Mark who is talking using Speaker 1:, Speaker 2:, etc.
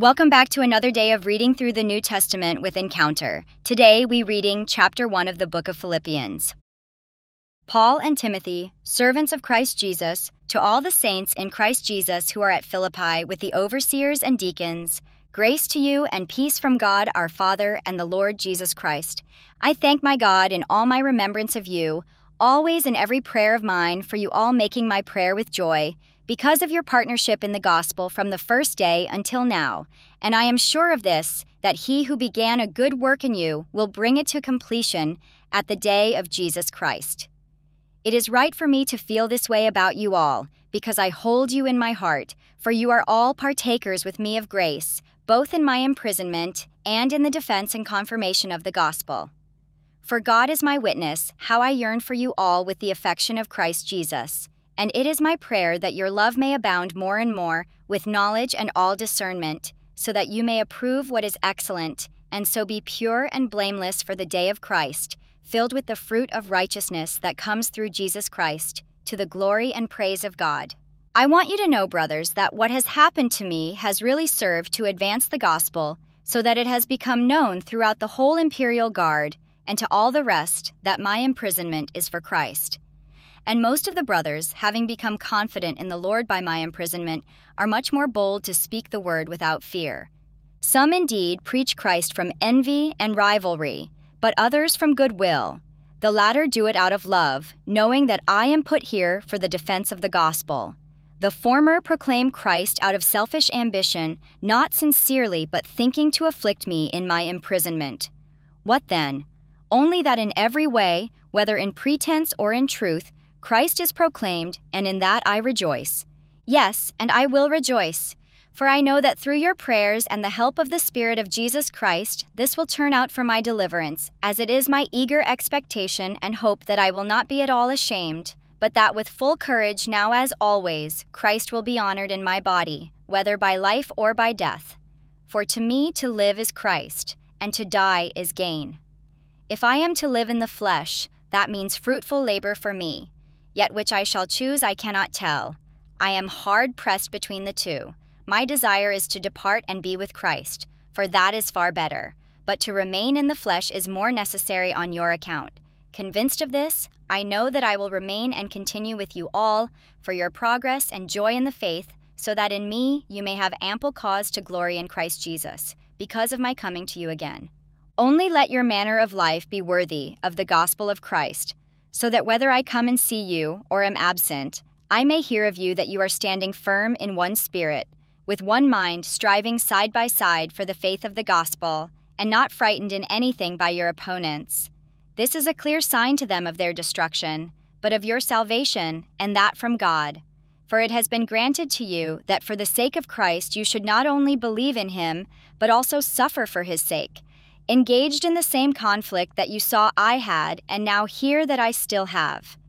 Speaker 1: Welcome back to another day of reading through the New Testament with Encounter. Today we reading chapter 1 of the book of Philippians. Paul and Timothy, servants of Christ Jesus, to all the saints in Christ Jesus who are at Philippi with the overseers and deacons, grace to you and peace from God our Father and the Lord Jesus Christ. I thank my God in all my remembrance of you, always in every prayer of mine, for you all making my prayer with joy, because of your partnership in the gospel from the first day until now. And I am sure of this, that he who began a good work in you will bring it to completion at the day of Jesus Christ. It is right for me to feel this way about you all, because I hold you in my heart, for you are all partakers with me of grace, both in my imprisonment and in the defense and confirmation of the gospel. For God is my witness, how I yearn for you all with the affection of Christ Jesus. And it is my prayer that your love may abound more and more with knowledge and all discernment, so that you may approve what is excellent, and so be pure and blameless for the day of Christ, filled with the fruit of righteousness that comes through Jesus Christ, to the glory and praise of God. I want you to know, brothers, that what has happened to me has really served to advance the gospel, so that it has become known throughout the whole imperial guard, and to all the rest, that my imprisonment is for Christ. And most of the brothers, having become confident in the Lord by my imprisonment, are much more bold to speak the word without fear. Some indeed preach Christ from envy and rivalry, but others from goodwill. The latter do it out of love, knowing that I am put here for the defense of the gospel. The former proclaim Christ out of selfish ambition, not sincerely but thinking to afflict me in my imprisonment. What then? Only that in every way, whether in pretense or in truth, Christ is proclaimed, and in that I rejoice. Yes, and I will rejoice, for I know that through your prayers and the help of the Spirit of Jesus Christ, this will turn out for my deliverance, as it is my eager expectation and hope that I will not be at all ashamed, but that with full courage now as always, Christ will be honored in my body, whether by life or by death. For to me to live is Christ, and to die is gain. If I am to live in the flesh, that means fruitful labor for me. Yet which I shall choose I cannot tell. I am hard pressed between the two. My desire is to depart and be with Christ, for that is far better. But to remain in the flesh is more necessary on your account. Convinced of this, I know that I will remain and continue with you all, for your progress and joy in the faith, so that in me you may have ample cause to glory in Christ Jesus, because of my coming to you again. Only let your manner of life be worthy of the gospel of Christ, so that whether I come and see you or am absent, I may hear of you that you are standing firm in one spirit, with one mind, striving side by side for the faith of the gospel, and not frightened in anything by your opponents. This is a clear sign to them of their destruction, but of your salvation, and that from God. For it has been granted to you that for the sake of Christ you should not only believe in him, but also suffer for his sake, engaged in the same conflict that you saw I had and now hear that I still have.